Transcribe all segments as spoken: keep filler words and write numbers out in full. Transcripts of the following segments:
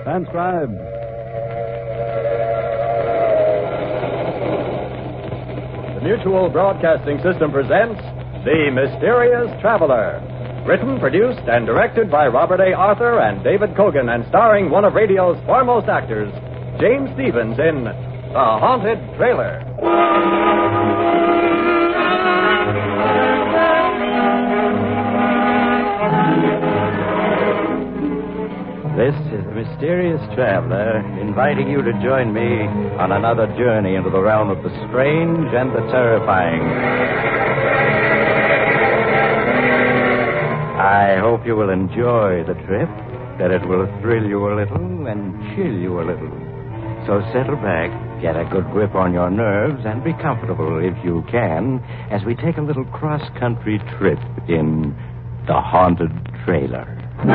Transcribed. The Mutual Broadcasting System presents The Mysterious Traveler. Written, produced, and directed by Robert A. Arthur and David Kogan, and starring one of radio's foremost actors, James Stevens, in The Haunted Trailer. This is the Mysterious Traveler, inviting you to join me on another journey into the realm of the strange and the terrifying. I hope you will enjoy the trip, that it will thrill you a little and chill you a little. So settle back, get a good grip on your nerves, and be comfortable if you can, as we take a little cross-country trip in The Haunted Trailer.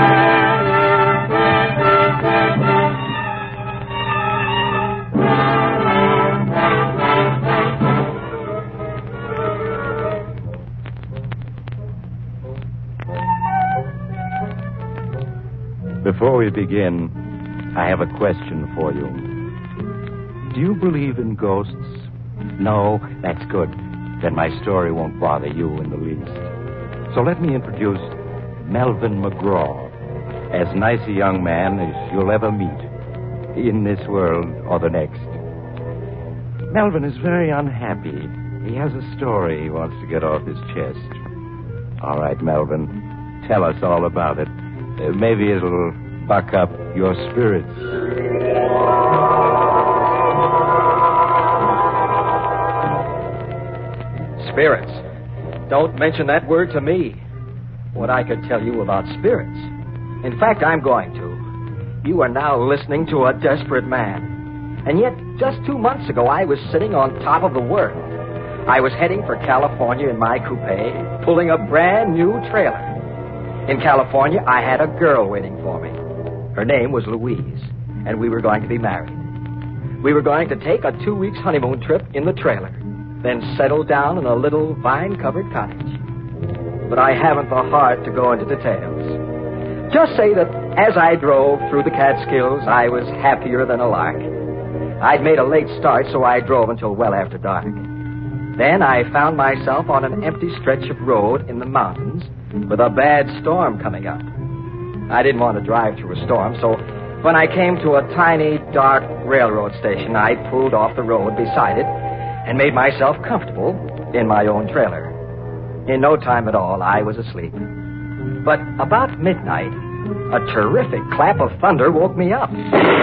Before we begin, I have a question for you. Do you believe in ghosts? No? That's good. Then my story won't bother you in the least. So let me introduce Melvin McGraw, as nice a young man as you'll ever meet, in this world or the next. Melvin is very unhappy. He has a story he wants to get off his chest. All right, Melvin, tell us all about it. Uh, maybe it'll buck up your spirits. Spirits. Don't mention that word to me. What I could tell you about spirits. In fact, I'm going to. You are now listening to a desperate man. And yet, just two months ago, I was sitting on top of the world. I was heading for California in my coupe, pulling a brand new trailer. In California, I had a girl waiting for me. Her name was Louise, and we were going to be married. We were going to take a two weeks honeymoon trip in the trailer, then settle down in a little vine-covered cottage. But I haven't the heart to go into details. Just say that as I drove through the Catskills, I was happier than a lark. I'd made a late start, so I drove until well after dark. Then I found myself on an empty stretch of road in the mountains with a bad storm coming up. I didn't want to drive through a storm, so when I came to a tiny, dark railroad station, I pulled off the road beside it and made myself comfortable in my own trailer. In no time at all, I was asleep. But about midnight, a terrific clap of thunder woke me up.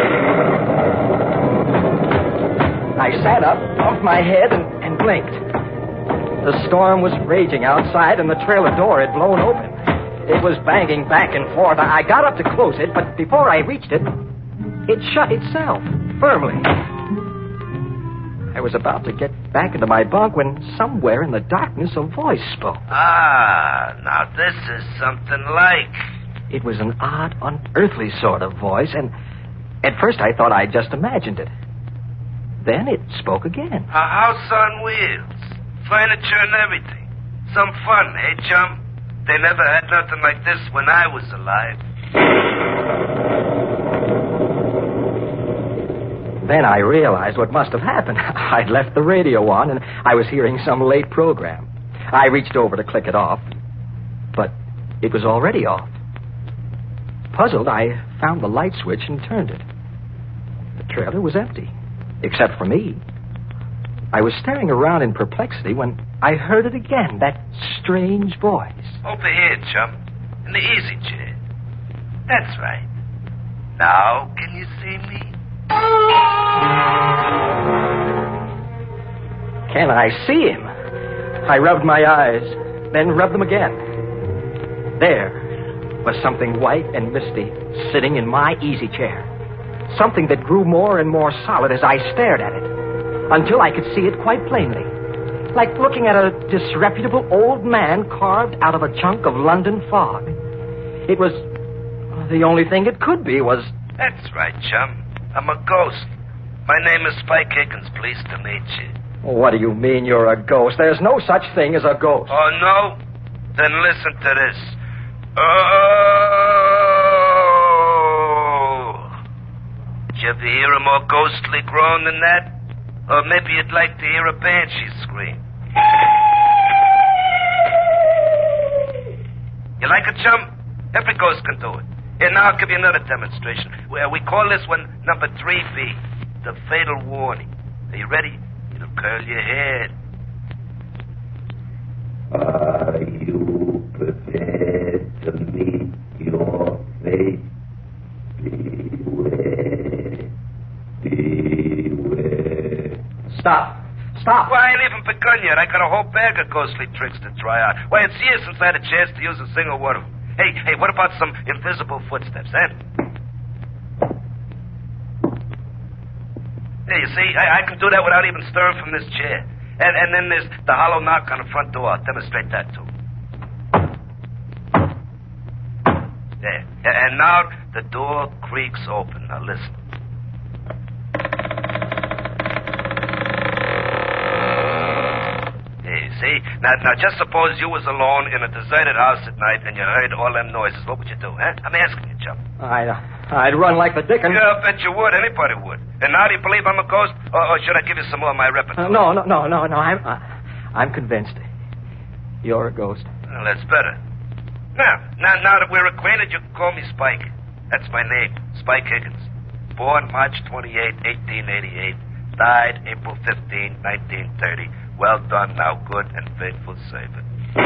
I sat up, bumped my head, and, and blinked. The storm was raging outside, and the trailer door had blown open. It was banging back and forth. I got up to close it, but before I reached it, it shut itself, firmly. I was about to get back into my bunk when somewhere in the darkness a voice spoke. Ah, now this is something like. It was an odd, unearthly sort of voice, and at first I thought I'd just imagined it. Then it spoke again. A house on wheels, furniture and everything. Some fun, eh, chum? They never had nothing like this when I was alive. Then I realized what must have happened. I'd left the radio on, and I was hearing some late program. I reached over to click it off, but it was already off. Puzzled, I found the light switch and turned it. The trailer was empty, except for me. I was staring around in perplexity when I heard it again, that strange voice. Over here, chum, in the easy chair. That's right. Now, can you see me? Can I see him? I rubbed my eyes, then rubbed them again. There was something white and misty sitting in my easy chair. Something that grew more and more solid as I stared at it, until I could see it quite plainly, like looking at a disreputable old man carved out of a chunk of London fog. It was... the only thing it could be was... That's right, chum. I'm a ghost. My name is Spike Higgins. Pleased to meet you. What do you mean you're a ghost? There's no such thing as a ghost. Oh, no? Then listen to this. Oh, You ever hear a more ghostly groan than that? Or maybe you'd like to hear a banshee scream. You like it, chum? Every ghost can do it. Here, now I'll give you another demonstration. Well, we call this one number three B, the fatal warning. Are you ready? It'll curl your head. Are you prepared to meet your fate? Beware. Beware. Stop. Stop. Well, I ain't even begun yet. I got a whole bag of ghostly tricks to try out. Why, it's years since I had a chance to use a single one of them. Hey, hey, what about some invisible footsteps, eh? Hey, you see, I, I can do that without even stirring from this chair. And, and then there's the hollow knock on the front door. I'll demonstrate that, too. There. And now the door creaks open. Now, listen. See? Now, now, just suppose you was alone in a deserted house at night and you heard all them noises. What would you do, huh? I'm asking you, chum. I'd, uh, I'd run like the dickens. Yeah, I bet you would. Anybody would. And now do you believe I'm a ghost? Or, or should I give you some more of my repertoire? Uh, no, no, no, no, no. I'm, uh, I'm convinced. You're a ghost. Well, that's better. Now, now, now that we're acquainted, you can call me Spike. That's my name, Spike Higgins. Born March twenty-eighth, eighteen eighty-eight. Died April fifteenth, nineteen thirty. Well done, now good and faithful servant.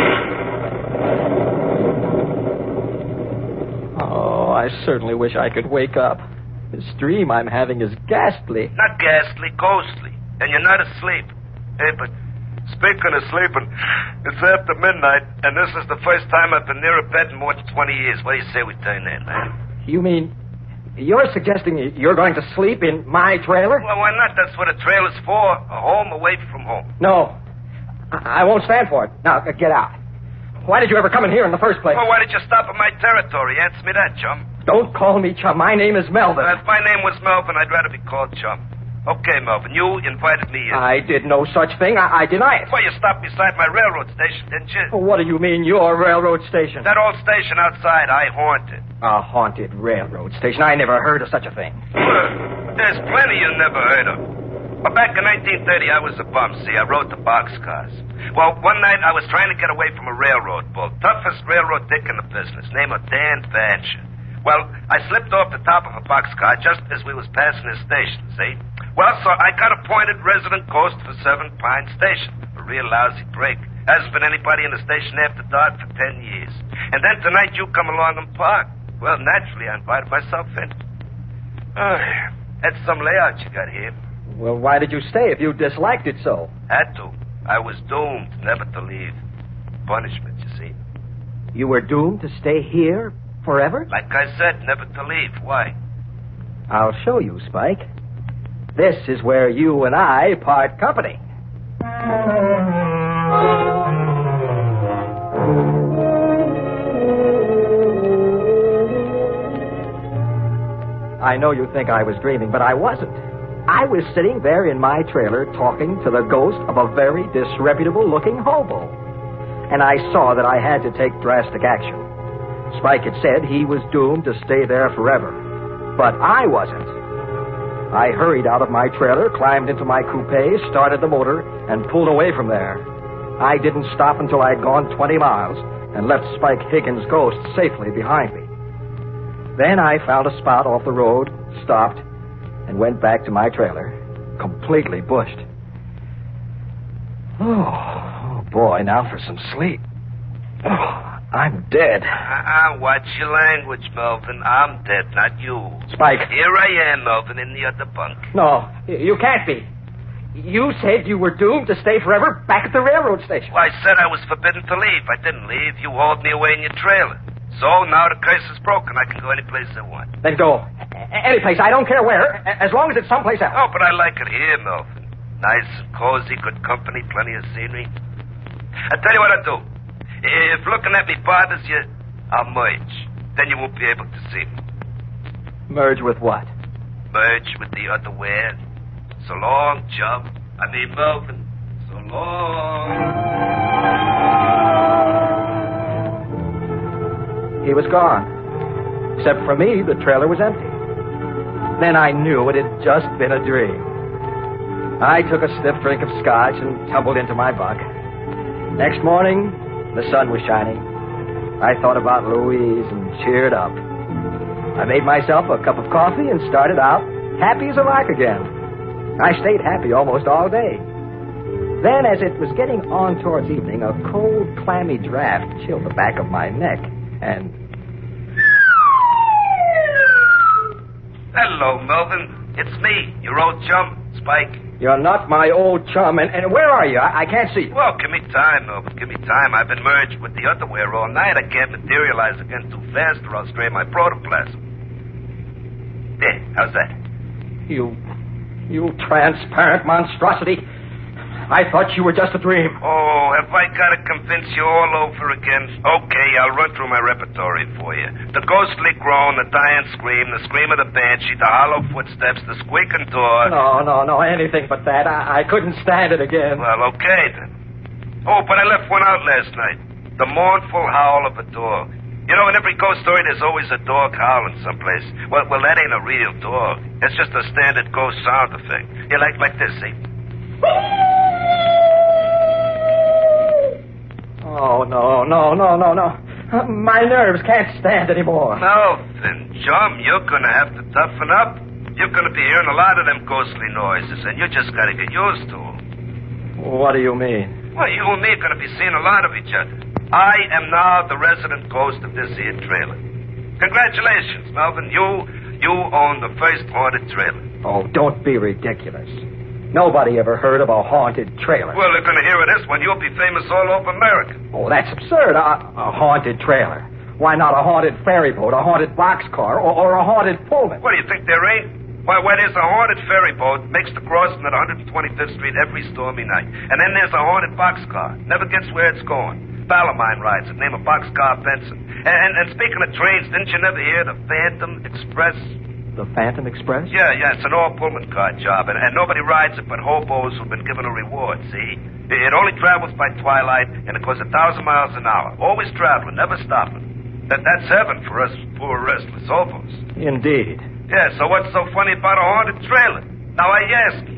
Oh, I certainly wish I could wake up. This dream I'm having is ghastly. Not ghastly, ghostly. And you're not asleep. Hey, but speaking of sleeping, it's after midnight, and this is the first time I've been near a bed in more than twenty years. What do you say we turn in, man? You mean you're suggesting you're going to sleep in my trailer? Well, why not? That's what a trailer's for. A home away from home. No. I, I won't stand for it. Now, get out. Why did you ever come in here in the first place? Well, why did you stop at my territory? Answer me that, chum. Don't call me chum. My name is Melvin. Well, if my name was Melvin, I'd rather be called chum. Okay, Melvin, you invited me in. I did no such thing. I, I deny it. Well, you stopped beside my railroad station, didn't you? Well, what do you mean, your railroad station? That old station outside, I haunted. A haunted railroad station? I never heard of such a thing. Well, there's plenty you never heard of. Well, back in nineteen thirty, I was a bum, see. I rode the boxcars. Well, one night I was trying to get away from a railroad bull. Toughest railroad dick in the business, name of Dan Vancher. Well, I slipped off the top of a boxcar just as we was passing his station, see? Well, so I got appointed resident ghost for Seven Pine Station. A real lousy break. Hasn't been anybody in the station after dark for ten years. And then tonight you come along and park. Well, naturally, I invited myself in. Oh, that's some layout you got here. Well, why did you stay if you disliked it so? Had to. I was doomed never to leave. Punishment, you see. You were doomed to stay here forever? Like I said, never to leave. Why? I'll show you, Spike. This is where you and I part company. I know you think I was dreaming, but I wasn't. I was sitting there in my trailer talking to the ghost of a very disreputable-looking hobo. And I saw that I had to take drastic action. Spike had said he was doomed to stay there forever. But I wasn't. I hurried out of my trailer, climbed into my coupe, started the motor, and pulled away from there. I didn't stop until I'd gone twenty miles and left Spike Higgins' ghost safely behind me. Then I found a spot off the road, stopped, and went back to my trailer, completely bushed. Oh, oh boy, now for some sleep. Oh, I'm dead. Uh-uh, watch your language, Melvin. I'm dead, not you. Spike. Here I am, Melvin, in the other bunk. No, you can't be. You said you were doomed to stay forever back at the railroad station. Well, I said I was forbidden to leave. I didn't leave. You hauled me away in your trailer. So now the curse is broken. I can go any place I want. Then go. Any place. I don't care where, as long as it's someplace else. Oh, but I like it here, Melvin. Nice and cozy, good company, plenty of scenery. I'll tell you what I'll do. If looking at me bothers you, I'll merge. Then you won't be able to see me. Merge with what? Merge with the other world. So long, chum. I mean, Melvin. So long. He was gone. Except for me, the trailer was empty. Then I knew it had just been a dream. I took a stiff drink of scotch and tumbled into my bunk. Next morning, the sun was shining. I thought about Louise and cheered up. I made myself a cup of coffee and started out happy as a lark again. I stayed happy almost all day. Then, as it was getting on towards evening, a cold, clammy draft chilled the back of my neck, and... Hello, Melvin. It's me, your old chum, Spike. You're not my old chum, and, and where are you? I, I can't see you. Well, give me time, Melvin. Give me time. I've been merged with the underwear all night. I can't materialize again too fast or I'll strain my protoplasm. There, how's that? You... you transparent monstrosity. I thought you were just a dream. Oh, have I got to convince you all over again? Okay, I'll run through my repertory for you. The ghostly groan, the dying scream, the scream of the banshee, the hollow footsteps, the squeaking door. No, no, no, anything but that. I, I couldn't stand it again. Well, okay, then. Oh, but I left one out last night. The mournful howl of a dog. You know, in every ghost story, there's always a dog howling someplace. Well, well, that ain't a real dog. It's just a standard ghost sound effect. Yeah, like, like this, see? Oh, no, no, no, no, no. My nerves can't stand anymore. Melvin, chum, you're going to have to toughen up. You're going to be hearing a lot of them ghostly noises, and you just got to get used to them. What do you mean? Well, you and me are going to be seeing a lot of each other. I am now the resident ghost of this here trailer. Congratulations, Melvin. You, you own the first haunted trailer. Oh, don't be ridiculous. Nobody ever heard of a haunted trailer. Well, they're going to hear of this one. You'll be famous all over America. Oh, that's absurd. A, a haunted trailer. Why not a haunted ferry boat, a haunted boxcar, or, or a haunted Pullman? What, do you think there ain't? Why, why, there's a haunted ferry boat makes the crossing at one twenty-fifth Street every stormy night. And then there's a haunted boxcar. Never gets where it's going. Pal of mine rides it, name of Boxcar Benson. And, and, and speaking of trains, didn't you never hear the Phantom Express? The Phantom Express? Yeah, yeah, it's an all-Pullman car job, and, and nobody rides it but hobos who've been given a reward, see? It, it only travels by twilight, and it goes a thousand miles an hour. Always traveling, never stopping. That, that's heaven for us poor restless hobos. Indeed. Yeah, so what's so funny about a haunted trailer? Now I ask you.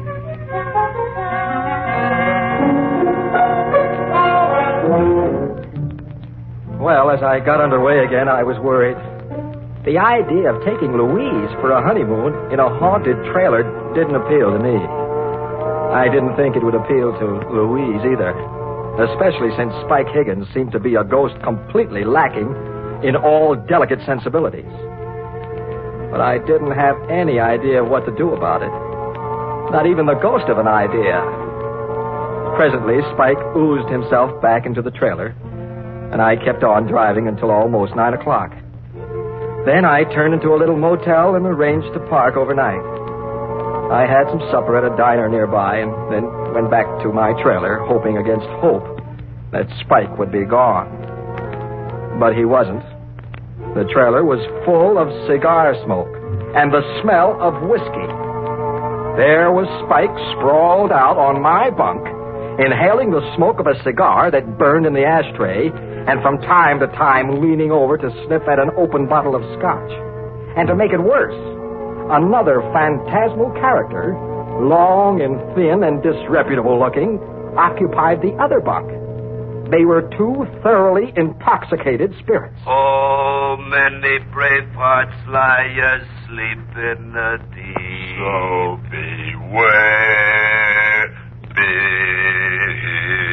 Well, as I got underway again, I was worried. The idea of taking Louise for a honeymoon in a haunted trailer didn't appeal to me. I didn't think it would appeal to Louise either, especially since Spike Higgins seemed to be a ghost completely lacking in all delicate sensibilities. But I didn't have any idea what to do about it. Not even the ghost of an idea. Presently, Spike oozed himself back into the trailer, and I kept on driving until almost nine o'clock. Then I turned into a little motel and arranged to park overnight. I had some supper at a diner nearby and then went back to my trailer, hoping against hope that Spike would be gone. But he wasn't. The trailer was full of cigar smoke and the smell of whiskey. There was Spike sprawled out on my bunk, inhaling the smoke of a cigar that burned in the ashtray, and from time to time leaning over to sniff at an open bottle of scotch. And to make it worse, another phantasmal character, long and thin and disreputable looking, occupied the other bunk. They were two thoroughly intoxicated spirits. Oh, many brave hearts lie asleep in the deep. So beware, beware.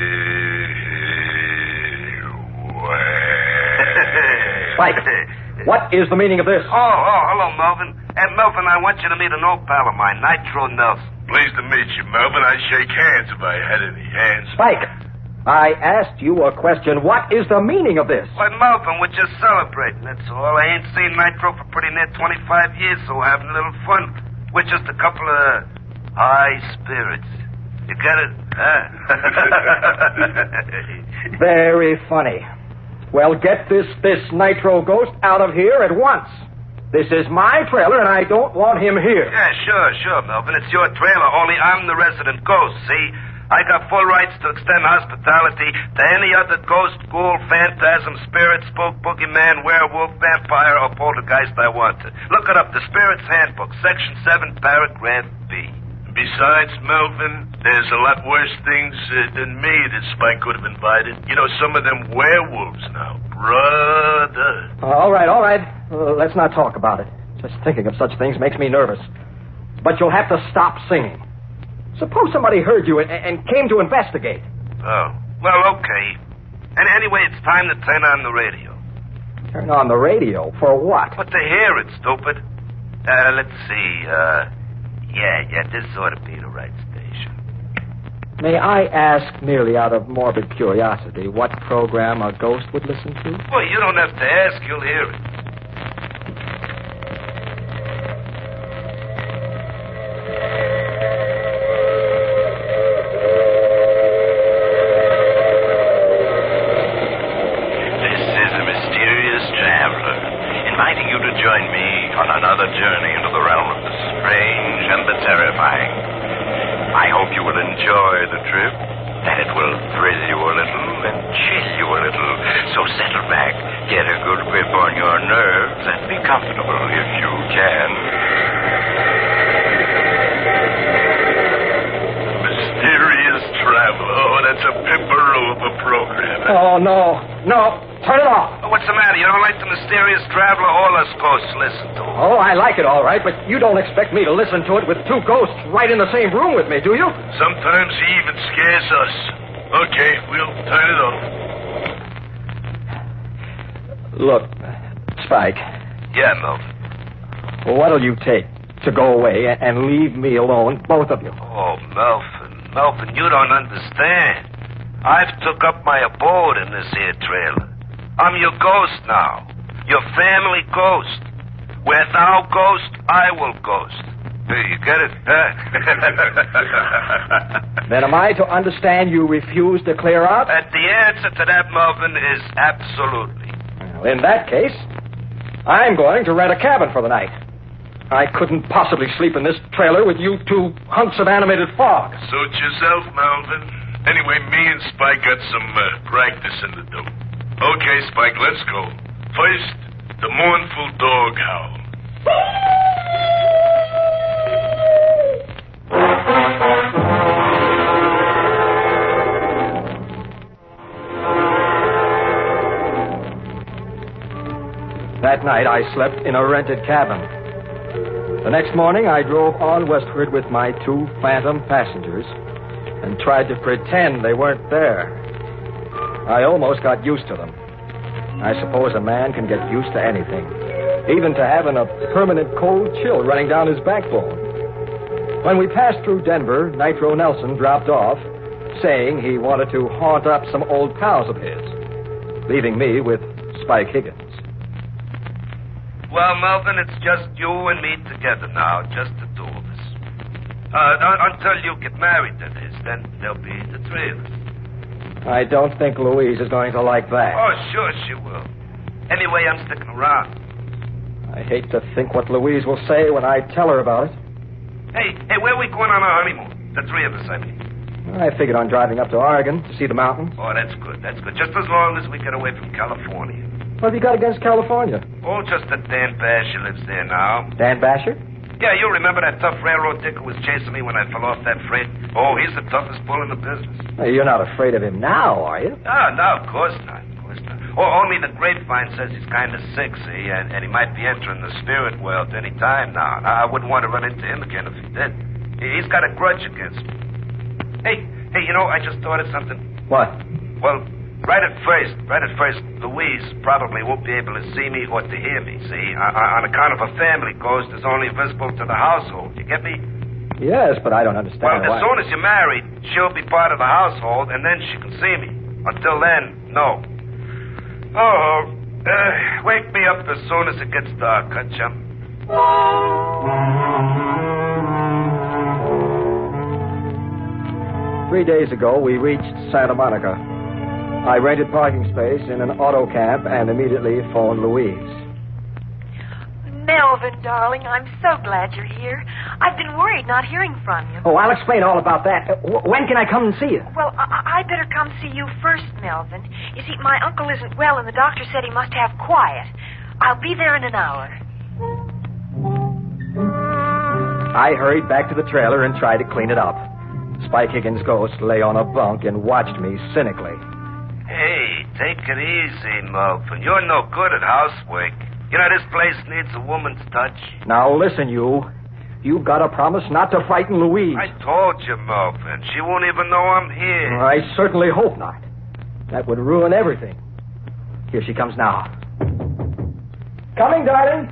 Spike, what is the meaning of this? Oh, oh, hello, Melvin. And Melvin, I want you to meet an old pal of mine, Nitro Nelson. Pleased to meet you, Melvin. I'd shake hands if I had any hands. Spike, I asked you a question. What is the meaning of this? Why, Melvin, we're just celebrating, that's all. I ain't seen Nitro for pretty near twenty-five years, so we're having a little fun. We're just a couple of high spirits. You get it? Huh? Very funny. Well, get this, this Nitro ghost out of here at once. This is my trailer, and I don't want him here. Yeah, sure, sure, Melvin. It's your trailer, only I'm the resident ghost, see? I got full rights to extend hospitality to any other ghost, ghoul, phantasm, spirit, spook, boogeyman, werewolf, vampire, or poltergeist I want to. Look it up, the Spirit's Handbook, Section seven, Paragraph B. Besides, Melvin, there's a lot worse things uh, than me that Spike could have invited. You know, some of them werewolves now. Brother. Uh, all right, all right. Uh, let's not talk about it. Just thinking of such things makes me nervous. But you'll have to stop singing. Suppose somebody heard you and, and came to investigate. Oh, well, okay. And anyway, it's time to turn on the radio. Turn on the radio? For what? But to hear it, stupid. Uh, let's see. Uh, yeah, yeah, this ought to be the right station. May I ask, merely out of morbid curiosity, what program a ghost would listen to? Well, you don't have to ask. You'll hear it. Join me on another journey into the realm of the strange and the terrifying. I hope you will enjoy the trip, that it will thrill you a little and chill you a little. So settle back, get a good grip on your nerves, and be comfortable if you can. Mysterious Traveler. Oh, that's a pipperoo of a program. Oh, no. No. Turn it off. Oh, what's the matter? You don't like the Mysterious Traveler? All us ghosts listen to it. Oh, I like it all right, but you don't expect me to listen to it with two ghosts right in the same room with me, do you? Sometimes he even scares us. Okay, we'll turn it off. Look, Spike. Yeah, Melvin. What'll you take to go away and leave me alone, both of you? Oh, Melvin, Melvin, you don't understand. I've took up my abode in this here trailer. I'm your ghost now. Your family ghost. Where thou ghost, I will ghost. Hey, you get it? Then am I to understand you refuse to clear out? And the answer to that, Melvin, is absolutely. Well, in that case, I'm going to rent a cabin for the night. I couldn't possibly sleep in this trailer with you two hunks of animated fog. Suit yourself, Melvin. Anyway, me and Spike got some uh, practice in the dope. Okay, Spike, let's go. First, the mournful dog howl. That night, I slept in a rented cabin. The next morning, I drove on westward with my two phantom passengers and tried to pretend they weren't there. I almost got used to them. I suppose a man can get used to anything, even to having a permanent cold chill running down his backbone. When we passed through Denver, Nitro Nelson dropped off, saying he wanted to haunt up some old pals of his, leaving me with Spike Higgins. Well, Melvin, it's just you and me together now, just the two of us. Uh, until you get married, that is. Then there'll be the three of us. I don't think Louise is going to like that. Oh, sure she will. Anyway, I'm sticking around. I hate to think what Louise will say when I tell her about it. Hey, hey, where are we going on our honeymoon? The three of us, I mean. I figured on driving up to Oregon to see the mountains. Oh, that's good, that's good. Just as long as we get away from California. What have you got against California? Oh, just that Dan Basher lives there now. Dan Basher? Yeah, you remember that tough railroad dick who was chasing me when I fell off that freight? Oh, he's the toughest bull in the business. Hey, you're not afraid of him now, are you? No, no, of course not. Of course not. Oh, only the grapevine says he's kind of sick, see, and, and he might be entering the spirit world any time now. I wouldn't want to run into him again if he did. He's got a grudge against me. Hey, hey, you know, I just thought of something. What? Well, right at first, right at first, Louise probably won't be able to see me or to hear me, see? On account of a family ghost is only visible to the household. You get me? Yes, but I don't understand Well, why. as soon as you're married, she'll be part of the household, and then she can see me. Until then, no. Oh, uh, wake me up as soon as it gets dark, huh, chum? Three days ago, we reached Santa Monica. I rented parking space in an auto camp and immediately phoned Louise. Melvin, darling, I'm so glad you're here. I've been worried not hearing from you. Oh, I'll explain all about that. Uh, w- when can I come and see you? Well, I-, I better come see you first, Melvin. You see, my uncle isn't well, and the doctor said he must have quiet. I'll be there in an hour. I hurried back to the trailer and tried to clean it up. Spike Higgins' ghost lay on a bunk and watched me cynically. Hey, take it easy, Melvin. You're no good at housework. You know, this place needs a woman's touch. Now, listen, you. You've got to promise not to frighten Louise. I told you, Melvin. She won't even know I'm here. I certainly hope not. That would ruin everything. Here she comes now. Coming, darling.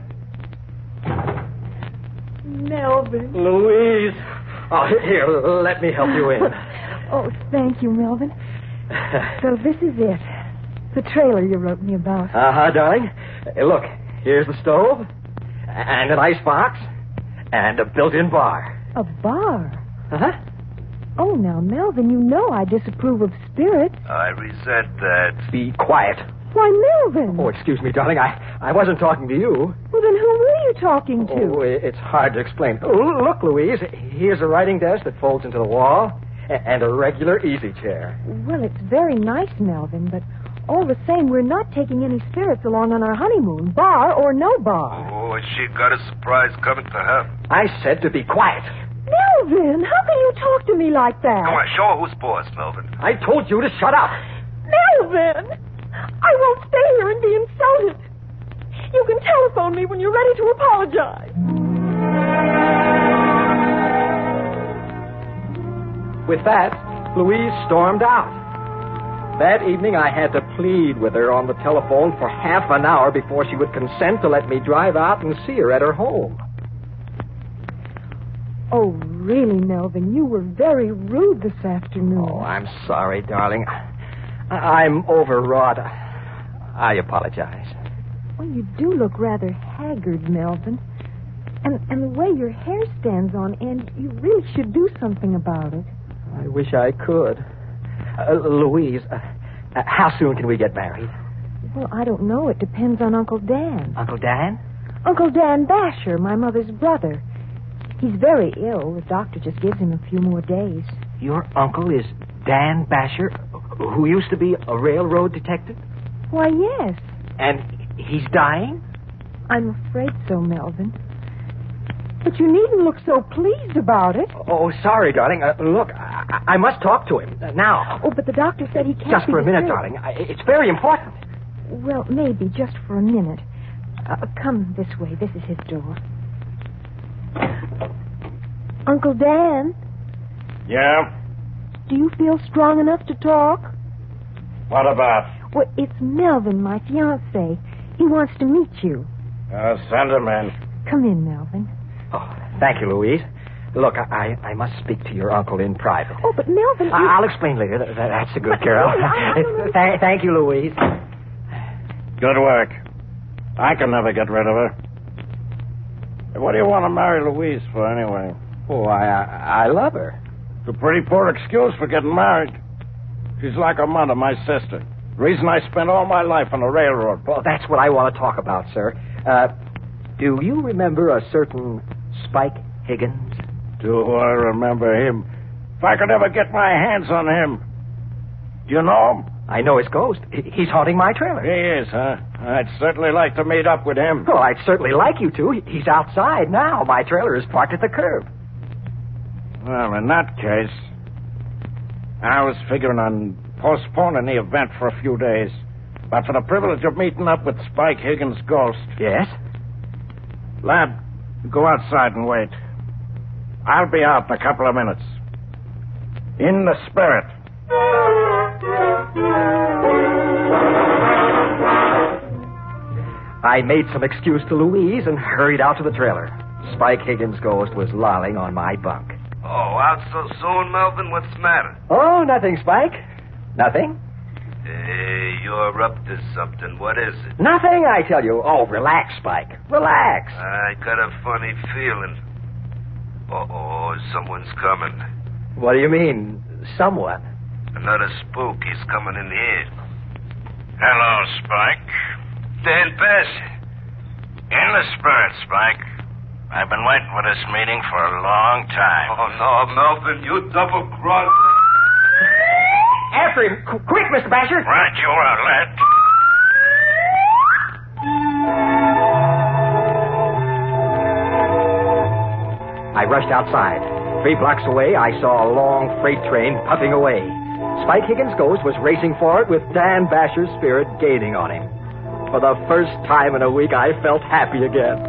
Melvin. Louise. Oh, here, let me help you in. Oh, thank you, Melvin. So this is it. The trailer you wrote me about. Uh-huh, darling. Hey, look, here's the stove, and an icebox, and a built-in bar. A bar? Uh-huh. Oh, now, Melvin, you know I disapprove of spirits. I resent that. Be quiet. Why, Melvin. Oh, excuse me, darling. I, I wasn't talking to you. Well, then who were you talking to? Oh, it's hard to explain. Oh, look, Louise, here's a writing desk that folds into the wall, and a regular easy chair. Well, it's very nice, Melvin, but all the same, we're not taking any spirits along on our honeymoon, bar or no bar. Oh, she got a surprise coming to her. I said to be quiet. Melvin, how can you talk to me like that? Come on, show her who's boss, Melvin. I told you to shut up. Melvin! I won't stay here and be insulted. You can telephone me when you're ready to apologize. With that, Louise stormed out. That evening, I had to plead with her on the telephone for half an hour before she would consent to let me drive out and see her at her home. Oh, really, Melvin, you were very rude this afternoon. Oh, I'm sorry, darling. I- I'm overwrought. I apologize. Well, you do look rather haggard, Melvin. And, and the way your hair stands on end, you really should do something about it. I wish I could. Uh, Louise, uh, uh, how soon can we get married? Well, I don't know. It depends on Uncle Dan. Uncle Dan? Uncle Dan Basher, my mother's brother. He's very ill. The doctor just gives him a few more days. Your uncle is Dan Basher, who used to be a railroad detective? Why, yes. And he's dying? I'm afraid so, Melvin. But you needn't look so pleased about it. Oh, sorry, darling. Uh, look, I-, I must talk to him uh, now. Oh, but the doctor said he can't. Just for a minute, disturbed. darling. I- it's very important. Well, maybe just for a minute. Uh, come this way. This is his door. Uncle Dan, Yeah? do you feel strong enough to talk? What about? Well, it's Melvin, my fiancé. He wants to meet you. Uh, send him in. Come in, Melvin. Oh, thank you, Louise. Look, I, I must speak to your uncle in private. Oh, but Melvin... I- you- I'll explain later. That, that's a good girl. No, I- I don't know. Th- thank you, Louise. Good work. I can never get rid of her. What do you want to marry Louise for, anyway? Oh, I, I, I love her. It's a pretty poor excuse for getting married. She's like a mother, my sister. The reason I spent all my life on the railroad. Well, that's what I want to talk about, sir. Uh, do you remember a certain Spike Higgins? Do I remember him? If I could ever get my hands on him. Do you know him? I know his ghost. He- He's haunting my trailer. He is, huh? I'd certainly like to meet up with him. Well, I'd certainly like you to. He- He's outside now. My trailer is parked at the curb. Well, in that case, I was figuring on postponing the event for a few days. But for the privilege of meeting up with Spike Higgins' ghost. Yes? Lad, go outside and wait. I'll be out in a couple of minutes. In the spirit. I made some excuse to Louise and hurried out to the trailer. Spike Higgins' ghost was lolling on my bunk. Oh, out so soon, Melvin? What's the matter? Oh, nothing, Spike. Nothing. Hey, you're up to something. What is it? Nothing, I tell you. Oh, relax, Spike. Relax. I got a funny feeling. Uh-oh, someone's coming. What do you mean, someone? Another spook. He's coming in here. Hello, Spike. Dan Basher. In the spirit, Spike. I've been waiting for this meeting for a long time. Oh, no, Melvin, you double-crossed. After him. Qu- quick, Mister Basher. Right, you are, lad. I rushed outside. Three blocks away, I saw a long freight train puffing away. Spike Higgins' ghost was racing for it with Dan Basher's spirit gaining on him. For the first time in a week, I felt happy again.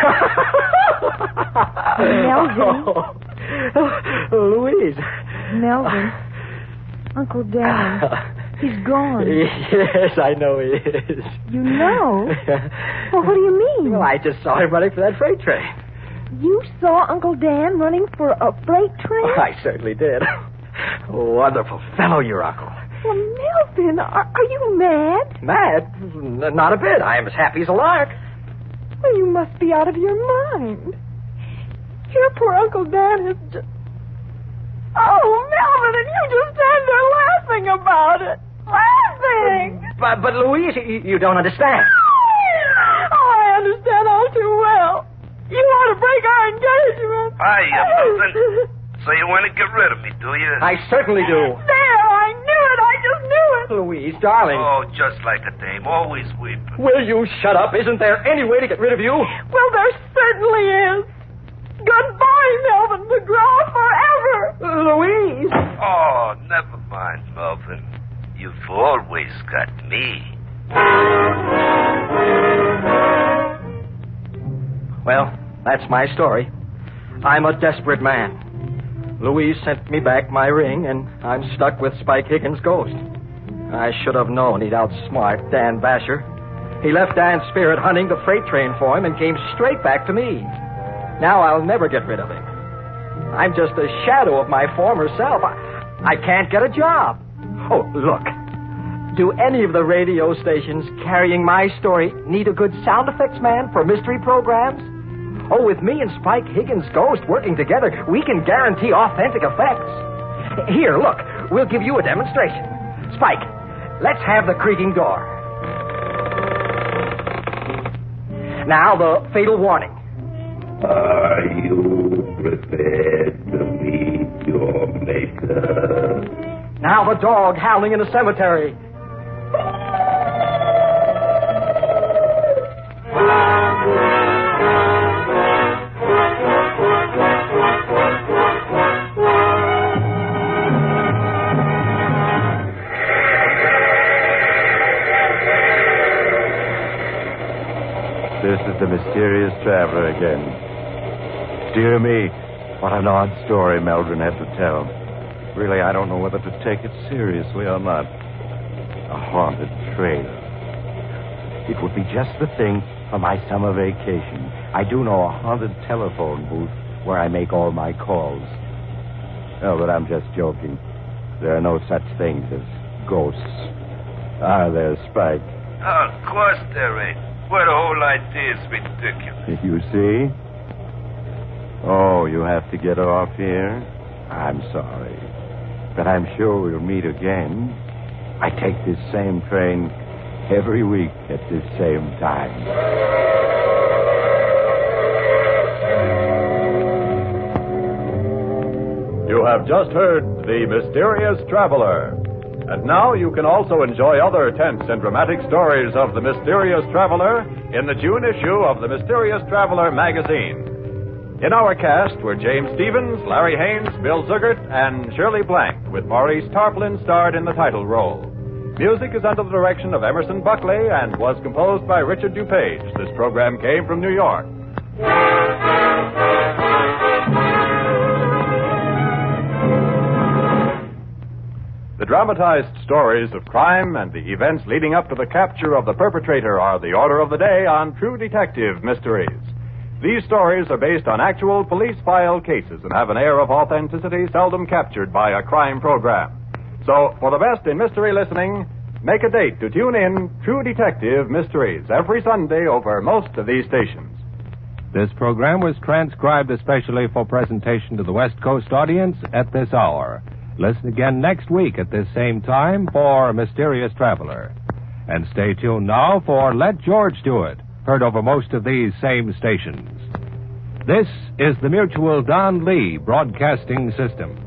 Melvin. Oh, Louise. Melvin. Uncle Dan. He's gone. Yes, I know he is. You know? Well, what do you mean? Well, I just saw him running for that freight train. You saw Uncle Dan running for a freight train? Oh, I certainly did. Wonderful fellow, your uncle. Well, Melvin, are, are you mad? Mad? N- not a bit. I am as happy as a lark. Well, you must be out of your mind. Your poor Uncle Dan is just... Oh, Melvin, and you just stand there laughing about it. Laughing! But, but Louise, you, you don't understand. Oh, I understand all too well. You want to break our engagement. Hi, uh, Melvin. So you want to get rid of me, do you? I certainly do. There, I knew it. I just knew it. Louise, darling. Oh, just like a dame, always weeping. Will you shut up? Isn't there any way to get rid of you? Well, there certainly is. Goodbye, Melvin McGraw, forever. Louise. Oh, never mind, Melvin. You've always got me. Well, that's my story. I'm a desperate man. Louise sent me back my ring, and I'm stuck with Spike Higgins' ghost. I should have known he'd outsmart Dan Basher. He left Dan's spirit hunting the freight train for him and came straight back to me. Now I'll never get rid of him. I'm just a shadow of my former self. I, I can't get a job. Oh, look. Do any of the radio stations carrying my story need a good sound effects man for mystery programs? Oh, with me and Spike Higgins' ghost working together, we can guarantee authentic effects. Here, look, we'll give you a demonstration. Spike, let's have the creaking door. Now, the fatal warning. Are you prepared to meet your maker? Now, the dog howling in the cemetery. This is the mysterious traveler again. Dear me, what an odd story Meldrum had to tell. Really, I don't know whether to take it seriously or not. A haunted train. It would be just the thing for my summer vacation. I do know a haunted telephone booth where I make all my calls. Oh, but I'm just joking. There are no such things as ghosts. Are there, Spike? Oh, of course there ain't. Well, the whole idea is ridiculous. You see? Oh, you have to get off here? I'm sorry. But I'm sure we'll meet again. I take this same train every week at this same time. You have just heard The Mysterious Traveler. And now you can also enjoy other tense and dramatic stories of The Mysterious Traveler in the June issue of The Mysterious Traveler magazine. In our cast were James Stevens, Larry Haynes, Bill Zugert, and Shirley Blank, with Maurice Tarplin starred in the title role. Music is under the direction of Emerson Buckley and was composed by Richard DuPage. This program came from New York. The dramatized stories of crime and the events leading up to the capture of the perpetrator are the order of the day on True Detective Mysteries. These stories are based on actual police file cases and have an air of authenticity seldom captured by a crime program. So, for the best in mystery listening, make a date to tune in True Detective Mysteries every Sunday over most of these stations. This program was transcribed especially for presentation to the West Coast audience at this hour. Listen again next week at this same time for Mysterious Traveler. And stay tuned now for Let George Do It, heard over most of these same stations. This is the Mutual Don Lee Broadcasting System.